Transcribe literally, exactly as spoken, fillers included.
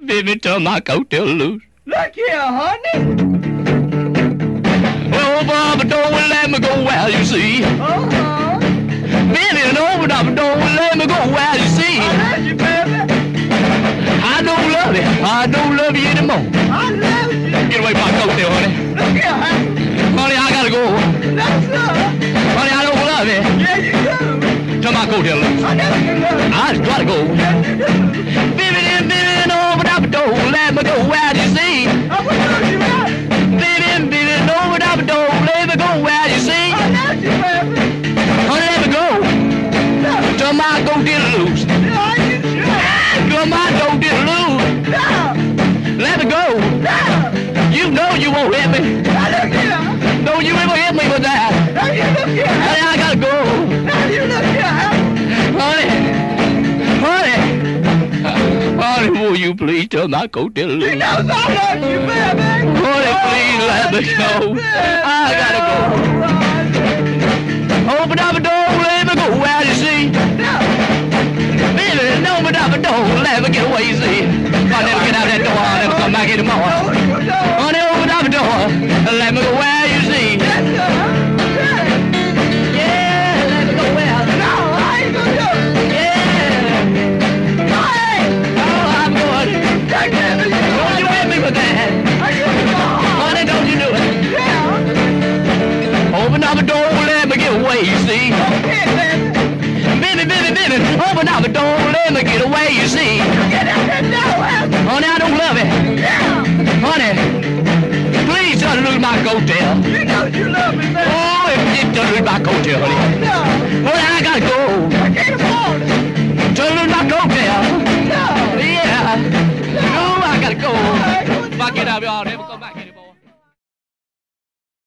Baby, turn my coattail loose. Look here, honey. Open up the door and let me go where you see. Uh-huh. Baby, open up the door and let me go where you see. I love you, baby. I don't love you. I don't love you anymore. I love you. Get away from my coattail, honey. Look here, honey. Honey, I gotta go. That's up. Honey, I don't love you. Yeah, you do. Turn my coattail loose. I know you love me. I just gotta go. Yes, you do. Baby, then, baby, open up the door and let me go where you see. I will love you, right? Baby, baby, open up the door and let me go where you see. I love you, baby. Honey, let me go. No. Turn my coattail loose. No, you should. Turn my coattail loose. No. Let me go. No. You know you won't hit me. Now look here. Don't you ever hit me with that. Now you look here. Honey, I gotta go. Now you look here. Honey. Honey. Honey, will you please turn my coattail She loose? knows I love you, baby. Honey, please let me go. I gotta go. Open up the door, let me go where you see. No. Baby, open up the door, let me get away, you see. If I never get out that door, I'll never come back anymore. No, you don't. Honey, open up the door, let me go where you see. Yes, sir. Yeah. Yeah, let me go where. No, I ain't gonna do it. Yeah. No, I ain't. Oh, I'm going. Take care of you. Don't you hit me with that. Are you gonna Honey, don't you do it. Yeah. Open up the door, let me get away, you see. Okay, baby. Baby, baby, baby, open up the door, let me get away, you see. Get out that door. Honey, I don't love it. Yeah. Honey, please don't lose my coattail. You know you love me, baby. Oh, if you don't lose my coattail, honey. No. Honey, I gotta go. I can't afford it. Don't lose my coattail. No. Yeah. No, I gotta go. All right. If I get out of here, I'll never come back.